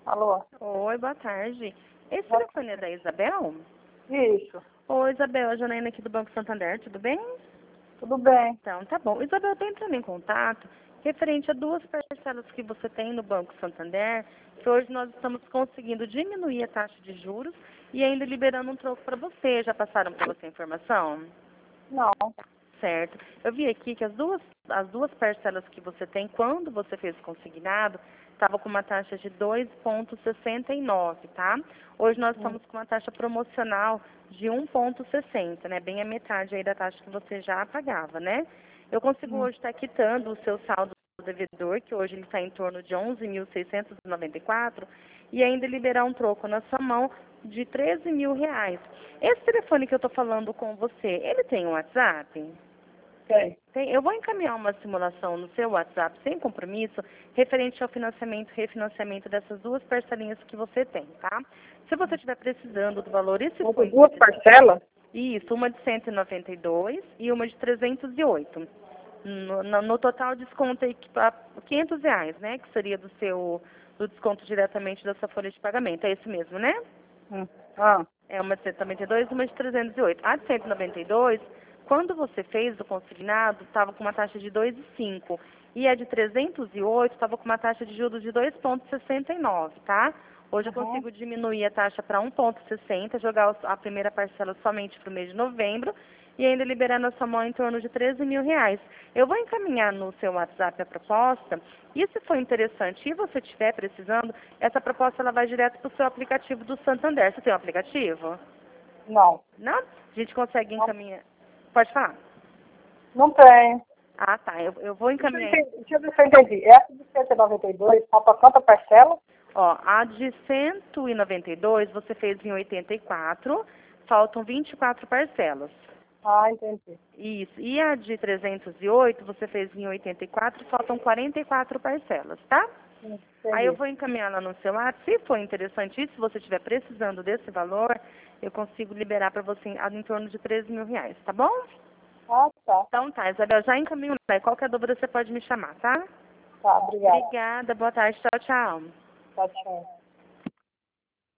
Alô? Oi, boa tarde. Esse Boa telefone é da Isabel? Isso, Oi, Isabel, a Janaína aqui do Banco Santander, tudo bem? tudo bem. Então, tá bom. Isabel, eu tô entrando em contato referente a duas parcelas que você tem no Banco Santander, que hoje nós estamos conseguindo diminuir a taxa de juros e ainda liberando um troco para você. Já passaram para você a informação? Não, Certo. Eu vi aqui que as duas parcelas que você tem, quando você fez o consignado, estava com uma taxa de 2,69, tá? Hoje nós estamos com uma taxa promocional de 1,60, né? Bem a metade aí da taxa que você já pagava, né? Eu consigo hoje estar quitando o seu saldo do devedor, que hoje ele está em torno de 11.694, e ainda liberar um troco na sua mão de 13 mil reais. Esse telefone que eu estou falando com você, ele tem um WhatsApp? tem. Eu vou encaminhar uma simulação no seu WhatsApp sem compromisso, referente ao financiamento e refinanciamento dessas duas parcelinhas que você tem, tá? Se você estiver precisando do valor, e se for Houve duas parcelas? isso, uma de 192 e uma de 308. No total, desconto aí para R$ 500, né? Que seria do desconto diretamente da sua folha de pagamento. É isso mesmo, né? Ah, É uma de 192 e uma de 308. A de 192, quando você fez o consignado, estava com uma taxa de 2,5. E a de 308 estava com uma taxa de juros de 2,69, tá? Hoje eu consigo diminuir a taxa para 1,60, jogar a primeira parcela somente para o mês de novembro e ainda liberar na sua mão em torno de 13 mil reais. Eu vou encaminhar no seu WhatsApp a proposta e se for interessante e você estiver precisando, essa proposta ela vai direto para o seu aplicativo do Santander. Você tem um aplicativo? não. Não? A gente consegue encaminhar. Pode falar? Não tem. Ah, tá. Eu vou encaminhar. Deixa eu ver se eu entendi. Essa de 192, falta quanta parcela? Ó, a de 192 você fez em 84, faltam 24 parcelas. Ah, entendi. Isso. E a de 308 você fez em 84, faltam 44 parcelas, tá? Aí eu Entendi. vou encaminhar lá no seu WhatsApp. Se for interessante e se você estiver precisando desse valor, eu consigo liberar para você em torno de 13 mil reais, tá bom? Ah, tá. Então tá, Isabel, já encaminho. Qualquer dúvida você pode me chamar, tá? Tá, obrigada. Obrigada, boa tarde, tchau, tchau. Tchau, tchau.